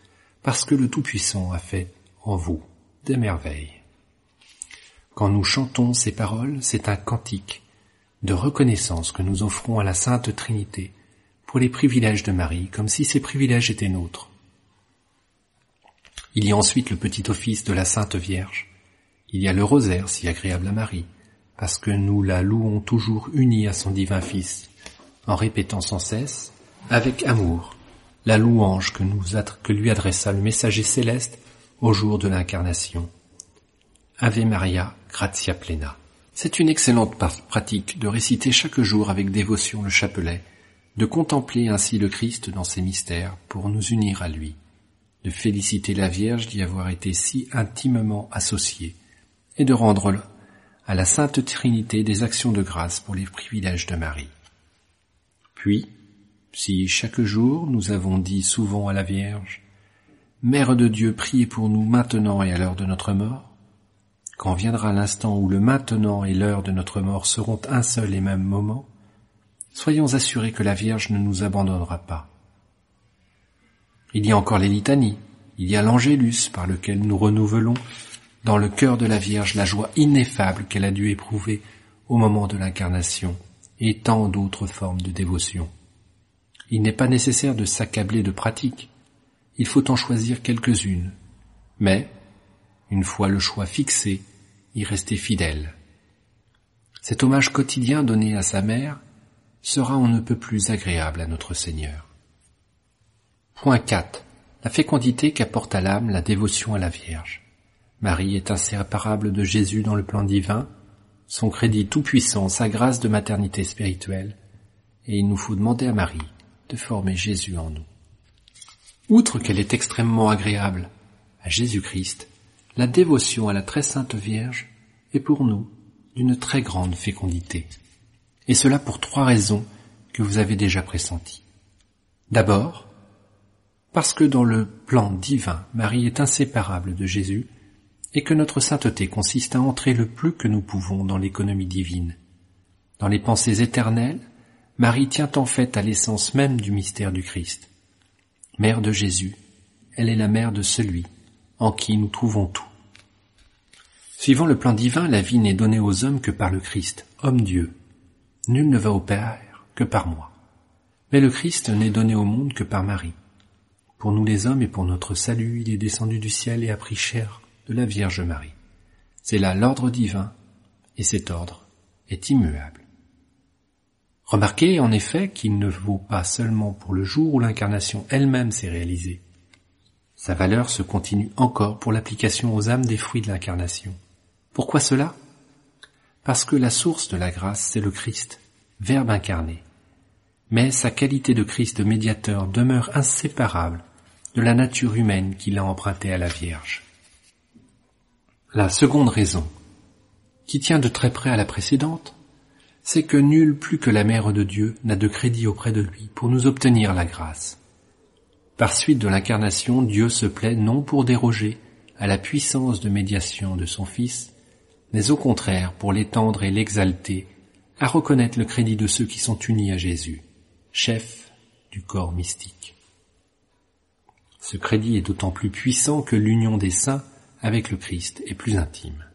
parce que le Tout-Puissant a fait en vous des merveilles. Quand nous chantons ces paroles, c'est un cantique de reconnaissance que nous offrons à la Sainte Trinité pour les privilèges de Marie, comme si ces privilèges étaient nôtres. Il y a ensuite le petit office de la Sainte Vierge. Il y a le rosaire si agréable à Marie, parce que nous la louons toujours unie à son divin Fils, en répétant sans cesse, avec amour, la louange que, nous ad- que lui adressa le messager céleste au jour de l'incarnation. Ave Maria, gratia plena. C'est une excellente pratique de réciter chaque jour avec dévotion le chapelet, de contempler ainsi le Christ dans ses mystères pour nous unir à lui, de féliciter la Vierge d'y avoir été si intimement associée, et de rendre à la Sainte Trinité des actions de grâce pour les privilèges de Marie. Puis, si chaque jour nous avons dit souvent à la Vierge « Mère de Dieu, priez pour nous maintenant et à l'heure de notre mort », quand viendra l'instant où le maintenant et l'heure de notre mort seront un seul et même moment, soyons assurés que la Vierge ne nous abandonnera pas. Il y a encore les litanies, il y a l'Angélus par lequel nous renouvelons dans le cœur de la Vierge la joie ineffable qu'elle a dû éprouver au moment de l'incarnation et tant d'autres formes de dévotion. Il n'est pas nécessaire de s'accabler de pratiques, il faut en choisir quelques-unes, mais, une fois le choix fixé, y rester fidèle. Cet hommage quotidien donné à sa mère sera on ne peut plus agréable à notre Seigneur. Point quatre. La fécondité qu'apporte à l'âme la dévotion à la Vierge. Marie est inséparable de Jésus dans le plan divin, son crédit tout-puissant, sa grâce de maternité spirituelle, et il nous faut demander à Marie de former Jésus en nous. Outre qu'elle est extrêmement agréable à Jésus-Christ, la dévotion à la très sainte Vierge est pour nous d'une très grande fécondité. Et cela pour trois raisons que vous avez déjà pressenties. D'abord, parce que dans le plan divin, Marie est inséparable de Jésus et que notre sainteté consiste à entrer le plus que nous pouvons dans l'économie divine. Dans les pensées éternelles, Marie tient en fait à l'essence même du mystère du Christ. Mère de Jésus, elle est la mère de celui en qui nous trouvons tout. Suivant le plan divin, la vie n'est donnée aux hommes que par le Christ, homme-Dieu. Nul ne va au Père que par moi. Mais le Christ n'est donné au monde que par Marie. Pour nous les hommes et pour notre salut, il est descendu du ciel et a pris chair de la Vierge Marie. C'est là l'ordre divin, et cet ordre est immuable. Remarquez en effet qu'il ne vaut pas seulement pour le jour où l'incarnation elle-même s'est réalisée. Sa valeur se continue encore pour l'application aux âmes des fruits de l'incarnation. Pourquoi cela ? Parce que la source de la grâce, c'est le Christ, Verbe incarné. Mais sa qualité de Christ de médiateur demeure inséparable de la nature humaine qu'il a empruntée à la Vierge. La seconde raison, qui tient de très près à la précédente, c'est que nul plus que la Mère de Dieu n'a de crédit auprès de lui pour nous obtenir la grâce. Par suite de l'incarnation, Dieu se plaît non pour déroger à la puissance de médiation de son Fils, mais au contraire pour l'étendre et l'exalter, à reconnaître le crédit de ceux qui sont unis à Jésus, chef du corps mystique. Ce crédit est d'autant plus puissant que l'union des saints avec le Christ est plus intime.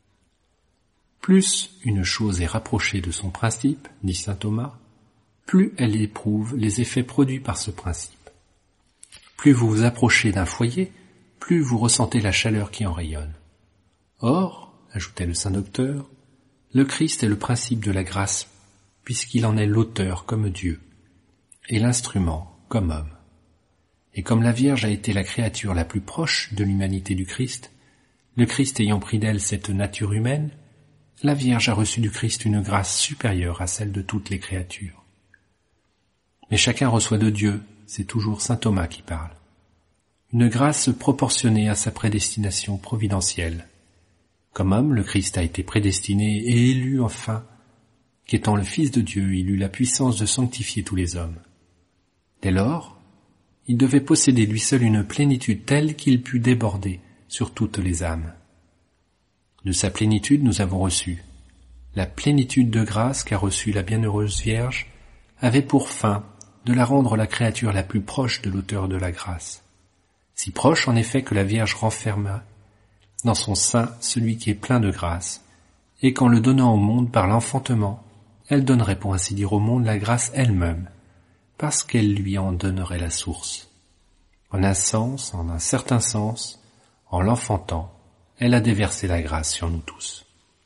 Plus une chose est rapprochée de son principe, dit saint Thomas, plus elle éprouve les effets produits par ce principe. Plus vous vous approchez d'un foyer, plus vous ressentez la chaleur qui en rayonne. Or, ajoutait le saint docteur, le Christ est le principe de la grâce, puisqu'il en est l'auteur comme Dieu, et l'instrument comme homme. Et comme la Vierge a été la créature la plus proche de l'humanité du Christ, le Christ ayant pris d'elle cette nature humaine, la Vierge a reçu du Christ une grâce supérieure à celle de toutes les créatures. Mais chacun reçoit de Dieu, c'est toujours saint Thomas qui parle, une grâce proportionnée à sa prédestination providentielle. Comme homme, le Christ a été prédestiné et élu enfin, qu'étant le Fils de Dieu, il eut la puissance de sanctifier tous les hommes. Dès lors, il devait posséder lui seul une plénitude telle qu'il pût déborder sur toutes les âmes. De sa plénitude nous avons reçu. La plénitude de grâce qu'a reçue la bienheureuse Vierge avait pour fin de la rendre la créature la plus proche de l'auteur de la grâce. si proche en effet que la Vierge renferma dans son sein celui qui est plein de grâce, et qu'en le donnant au monde par l'enfantement, elle donnerait pour ainsi dire au monde la grâce elle-même, parce qu'elle lui en donnerait la source. En un sens, en un certain sens, en l'enfantant, elle a déversé la grâce sur nous tous.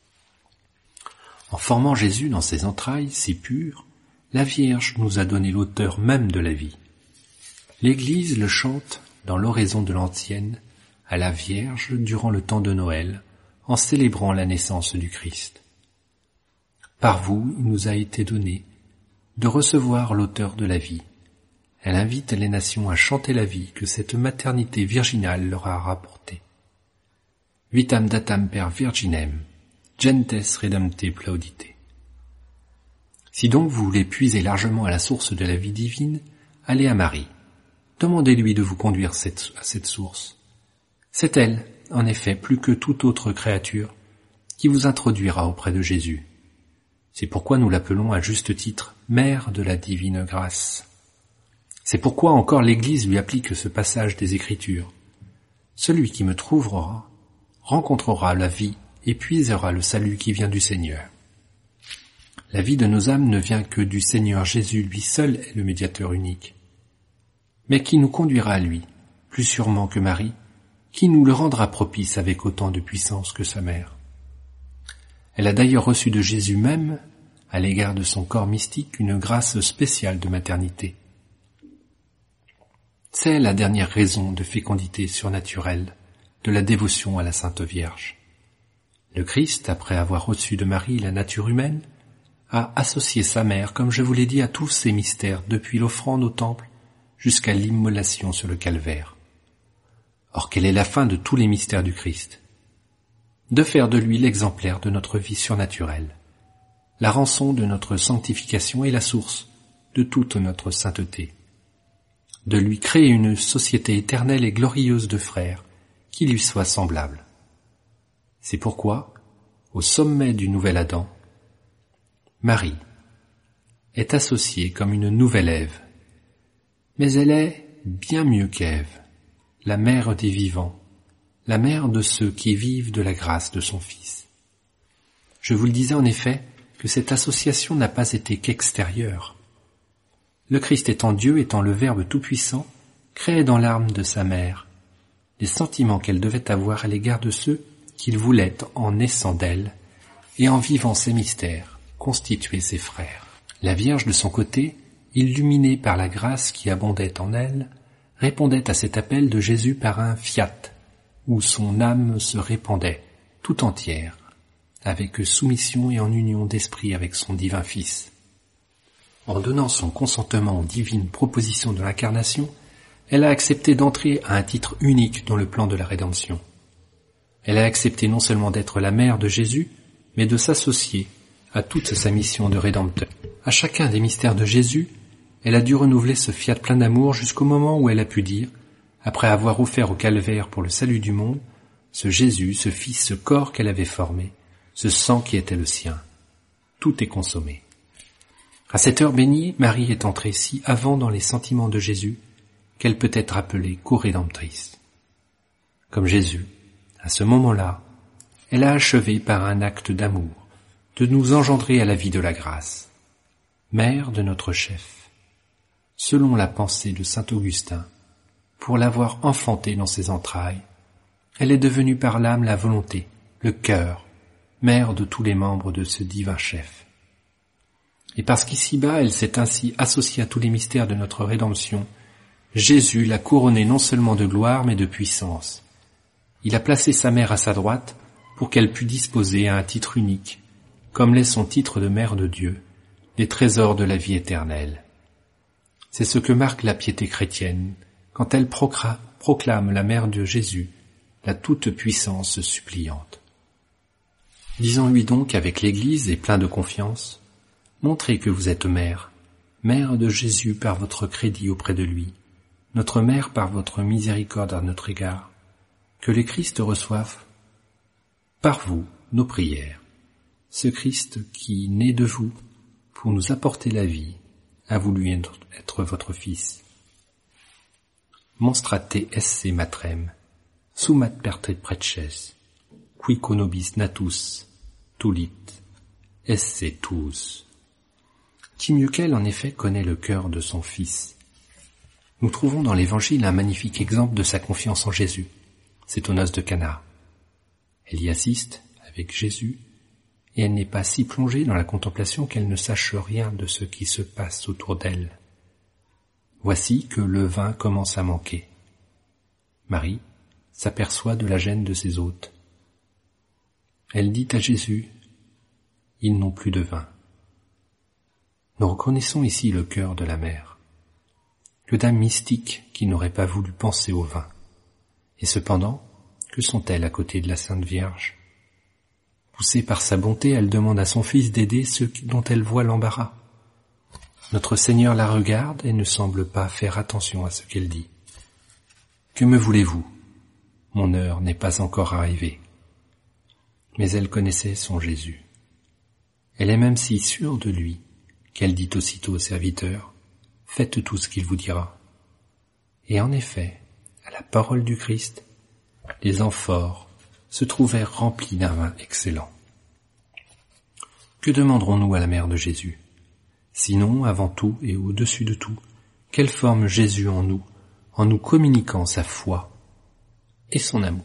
En formant Jésus dans ses entrailles si pures, la Vierge nous a donné l'auteur même de la vie. L'Église le chante dans l'oraison de l'antienne à la Vierge durant le temps de Noël, en célébrant la naissance du Christ. Par vous, il nous a été donné de recevoir l'auteur de la vie. Elle invite les nations à chanter la vie que cette maternité virginale leur a rapportée. Vitam datam per virginem, gentes redempte plaudite. Si donc vous voulez puiser largement à la source de la vie divine, allez à Marie. Demandez-lui de vous conduire cette, à cette source. C'est elle, en effet, plus que toute autre créature, qui vous introduira auprès de Jésus. C'est pourquoi nous l'appelons à juste titre Mère de la divine grâce. C'est pourquoi encore l'Église lui applique ce passage des Écritures. Celui qui me trouvera rencontrera la vie et puisera le salut qui vient du Seigneur. La vie de nos âmes ne vient que du Seigneur Jésus, lui seul est le médiateur unique. Mais qui nous conduira à lui, plus sûrement que Marie, qui nous le rendra propice avec autant de puissance que sa mère. Elle a d'ailleurs reçu de Jésus même, à l'égard de son corps mystique, une grâce spéciale de maternité. C'est la dernière raison de fécondité surnaturelle de la dévotion à la Sainte Vierge. Le Christ, après avoir reçu de Marie la nature humaine, a associé sa mère, comme je vous l'ai dit, à tous ces mystères, depuis l'offrande au temple jusqu'à l'immolation sur le calvaire. Or, quelle est la fin de tous les mystères du Christ? De faire de lui l'exemplaire de notre vie surnaturelle, la rançon de notre sanctification et la source de toute notre sainteté. De lui créer une société éternelle et glorieuse de frères qui lui soit semblable. C'est pourquoi, au sommet du nouvel Adam, Marie est associée comme une nouvelle Ève, mais elle est bien mieux qu'Ève, la mère des vivants, la mère de ceux qui vivent de la grâce de son Fils. Je vous le disais en effet que cette association n'a pas été qu'extérieure. Le Christ étant Dieu, étant le Verbe tout-puissant, créait dans l'âme de sa mère les sentiments qu'elle devait avoir à l'égard de ceux qu'il voulait en naissant d'elle et en vivant ces mystères, constituer ses frères. La Vierge, de son côté, illuminée par la grâce qui abondait en elle, répondait à cet appel de Jésus par un fiat, où son âme se répandait tout entière, avec soumission et en union d'esprit avec son divin Fils. En donnant son consentement aux divines propositions de l'incarnation, elle a accepté d'entrer à un titre unique dans le plan de la rédemption. Elle a accepté non seulement d'être la mère de Jésus, mais de s'associer à toute sa mission de rédempteur. À chacun des mystères de Jésus, elle a dû renouveler ce fiat plein d'amour jusqu'au moment où elle a pu dire, après avoir offert au calvaire pour le salut du monde, ce Jésus, ce Fils, ce corps qu'elle avait formé, ce sang qui était le sien. Tout est consommé. À cette heure bénie, Marie est entrée si avant dans les sentiments de Jésus qu'elle peut être appelée co-rédemptrice. Comme Jésus, à ce moment-là, elle a achevé par un acte d'amour de nous engendrer à la vie de la grâce, mère de notre chef, selon la pensée de saint Augustin, pour l'avoir enfantée dans ses entrailles, elle est devenue par l'âme la volonté, le cœur, mère de tous les membres de ce divin chef. Et parce qu'ici-bas elle s'est ainsi associée à tous les mystères de notre rédemption, Jésus l'a couronnée non seulement de gloire mais de puissance. Il a placé sa mère à sa droite pour qu'elle pût disposer à un titre unique, comme l'est son titre de mère de Dieu, des trésors de la vie éternelle. C'est ce que marque la piété chrétienne quand elle procra- proclame la mère de Jésus, la toute-puissance suppliante. Disons-lui donc avec l'Église et plein de confiance, montrez que vous êtes mère, mère de Jésus par votre crédit auprès de lui, notre mère par votre miséricorde à notre égard, que les Christ reçoivent par vous nos prières, ce Christ qui, né de vous, pour nous apporter la vie, a voulu être votre Fils. monstrate esse matrem, sumat perte preces, qui conobis natus, tulit, esse tous. Qui mieux qu'elle, en effet, connaît le cœur de son Fils. Nous trouvons dans l'Évangile un magnifique exemple de sa confiance en Jésus. C'est aux noces de Cana. Elle y assiste avec Jésus, et elle n'est pas si plongée dans la contemplation qu'elle ne sache rien de ce qui se passe autour d'elle. Voici que le vin commence à manquer. Marie s'aperçoit de la gêne de ses hôtes. Elle dit à Jésus, « Ils n'ont plus de vin. » Nous reconnaissons ici le cœur de la mère, que d'âme mystique qui n'aurait pas voulu penser au vin. Et cependant, que sont-elles à côté de la Sainte Vierge? Poussée par sa bonté, elle demande à son Fils d'aider ceux dont elle voit l'embarras. Notre Seigneur la regarde et ne semble pas faire attention à ce qu'elle dit. « Que me voulez-vous? Mon heure n'est pas encore arrivée. » Mais elle connaissait son Jésus. Elle est même si sûre de lui qu'elle dit aussitôt au serviteur, « Faites tout ce qu'il vous dira. » Et en effet, à la parole du Christ, les amphores se trouvèrent remplis d'un vin excellent. Que demanderons-nous à la mère de Jésus? Sinon, avant tout et au-dessus de tout, qu'elle forme Jésus en nous, en nous communiquant sa foi et son amour.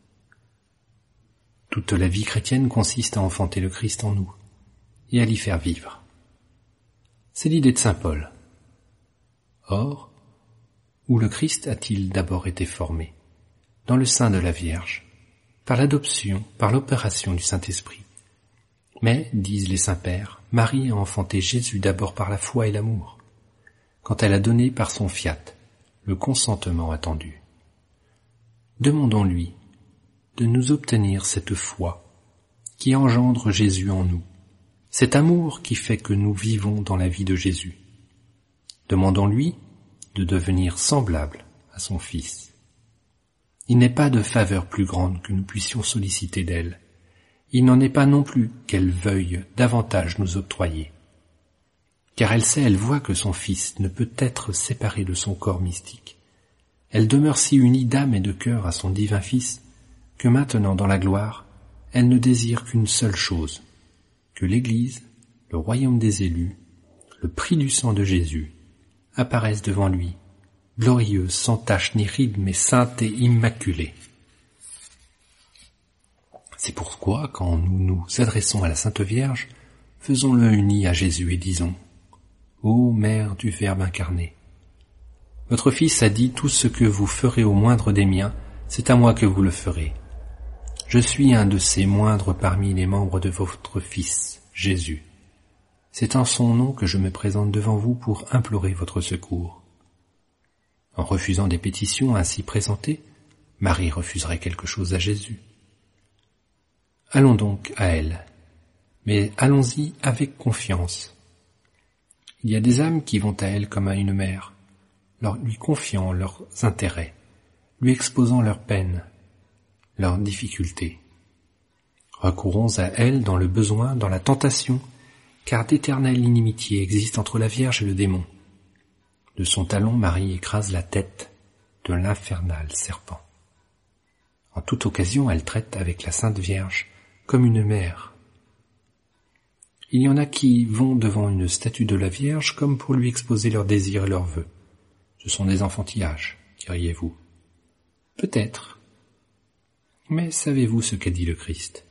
Toute la vie chrétienne consiste à enfanter le Christ en nous et à l'y faire vivre. C'est l'idée de saint Paul. Or, où le Christ a-t-il d'abord été formé? Dans le sein de la Vierge, par l'adoption, par l'opération du Saint-Esprit. Mais, disent les saints-pères, Marie a enfanté Jésus d'abord par la foi et l'amour, quand elle a donné par son fiat le consentement attendu. Demandons-lui de nous obtenir cette foi qui engendre Jésus en nous, cet amour qui fait que nous vivons dans la vie de Jésus. Demandons-lui de devenir semblable à son Fils. Il n'est pas de faveur plus grande que nous puissions solliciter d'elle. Il n'en est pas non plus qu'elle veuille davantage nous octroyer. Car elle sait, elle voit que son Fils ne peut être séparé de son corps mystique. Elle demeure si unie d'âme et de cœur à son divin Fils, que maintenant dans la gloire, elle ne désire qu'une seule chose, que l'Église, le royaume des élus, le prix du sang de Jésus, apparaissent devant lui, glorieuse, sans tache ni ride, mais sainte et immaculée. C'est pourquoi, quand nous nous adressons à la Sainte Vierge, faisons-le uni à Jésus et disons, « Ô Mère du Verbe incarné, votre Fils a dit tout ce que vous ferez au moindre des miens, c'est à moi que vous le ferez. Je suis un de ces moindres parmi les membres de votre Fils, Jésus. C'est en son nom que je me présente devant vous pour implorer votre secours. » En refusant des pétitions ainsi présentées, Marie refuserait quelque chose à Jésus. Allons donc à elle, mais allons-y avec confiance. Il y a des âmes qui vont à elle comme à une mère, leur, lui confiant leurs intérêts, lui exposant leurs peines, leurs difficultés. Recourons à elle dans le besoin, dans la tentation, car d'éternelle inimitié existe entre la Vierge et le démon. De son talon, Marie écrase la tête de l'infernal serpent. En toute occasion, elle traite avec la Sainte Vierge comme une mère. Il y en a qui vont devant une statue de la Vierge comme pour lui exposer leurs désirs et leurs vœux. Ce sont des enfantillages, diriez-vous. Peut-être. Mais savez-vous ce qu'a dit le Christ?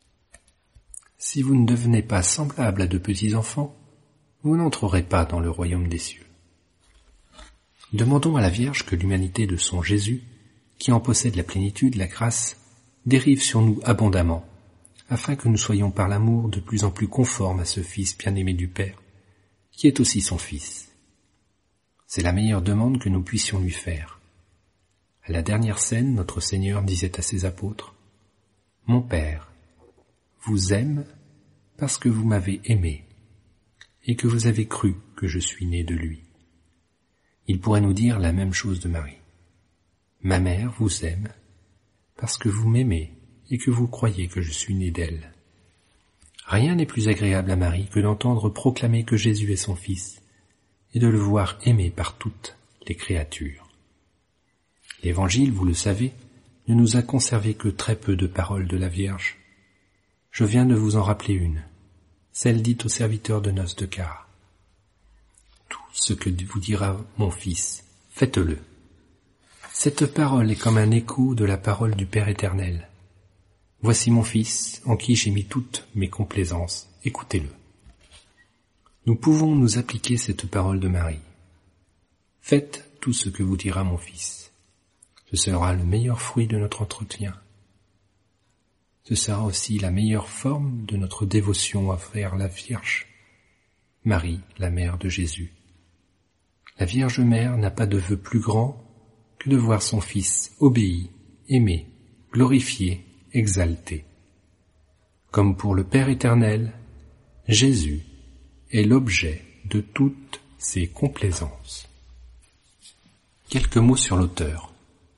Si vous ne devenez pas semblable à de petits enfants, vous n'entrerez pas dans le royaume des cieux. Demandons à la Vierge que l'humanité de son Jésus, qui en possède la plénitude, la grâce, dérive sur nous abondamment, afin que nous soyons par l'amour de plus en plus conformes à ce Fils bien-aimé du Père, qui est aussi son Fils. C'est la meilleure demande que nous puissions lui faire. À la dernière scène, notre Seigneur disait à ses apôtres, « Mon Père vous aime parce que vous m'avez aimé et que vous avez cru que je suis né de lui. » Il pourrait nous dire la même chose de Marie. « Ma mère vous aime parce que vous m'aimez et que vous croyez que je suis né d'elle. » Rien n'est plus agréable à Marie que d'entendre proclamer que Jésus est son Fils et de le voir aimé par toutes les créatures. L'Évangile, vous le savez, ne nous a conservé que très peu de paroles de la Vierge. Je viens de vous en rappeler une, celle dite au serviteur de noces de Cana. Tout ce que vous dira mon fils, faites-le. Cette parole est comme un écho de la parole du Père éternel. Voici mon fils, en qui j'ai mis toutes mes complaisances, écoutez-le. Nous pouvons nous appliquer cette parole de Marie. Faites tout ce que vous dira mon fils. Ce sera le meilleur fruit de notre entretien. Ce sera aussi la meilleure forme de notre dévotion envers la Vierge, Marie, la mère de Jésus. La Vierge Mère n'a pas de vœu plus grand que de voir son Fils obéi, aimé, glorifié, exalté. Comme pour le Père éternel, Jésus est l'objet de toutes ses complaisances. Quelques mots sur l'auteur.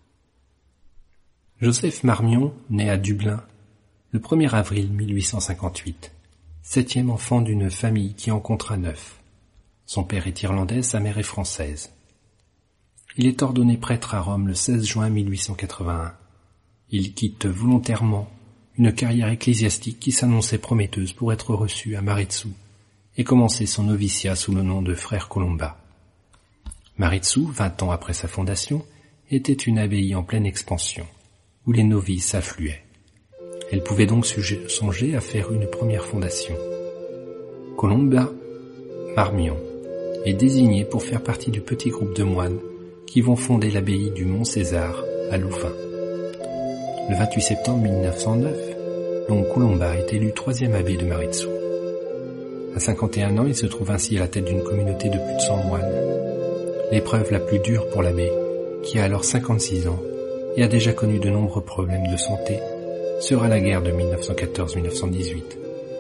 Joseph Marmion naît à Dublin le premier avril mille huit cent cinquante-huit, septième enfant d'une famille qui en comptera neuf. Son père est irlandais, sa mère est française. Il est ordonné prêtre à Rome le seize juin mille huit cent quatre-vingt-un. Il quitte volontairement une carrière ecclésiastique qui s'annonçait prometteuse pour être reçu à Maritsou et commencer son noviciat sous le nom de frère Colomba. Maritsou, vingt ans après sa fondation, était une abbaye en pleine expansion, où les novices affluaient. Elle pouvait donc songer à faire une première fondation. Colomba Marmion est désigné pour faire partie du petit groupe de moines qui vont fonder l'abbaye du Mont César à Louvain. Le vingt-huit septembre mille neuf cent neuf, Dom Colomba est élu troisième abbé de Maritsou. À cinquante et un ans, il se trouve ainsi à la tête d'une communauté de plus de cent moines. L'épreuve la plus dure pour l'abbé, qui a alors cinquante-six ans et a déjà connu de nombreux problèmes de santé, sera la guerre de mille neuf cent quatorze mille neuf cent dix-huit.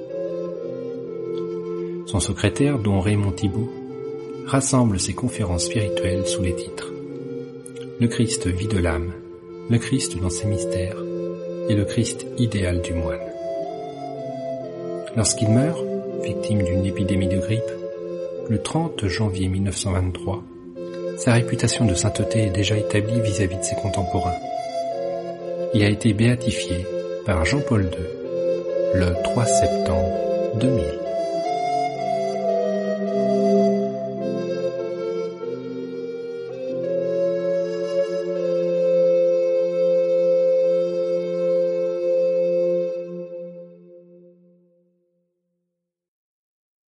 Son secrétaire, Don Raymond Thibault, rassemble ses conférences spirituelles sous les titres « Le Christ vie de l'âme », « Le Christ dans ses mystères » et « Le Christ idéal du moine ». Lorsqu'il meurt, victime d'une épidémie de grippe, le trente janvier mille neuf cent vingt-trois, sa réputation de sainteté est déjà établie vis-à-vis de ses contemporains. Il a été béatifié par Jean-Paul deux le trois septembre deux mille.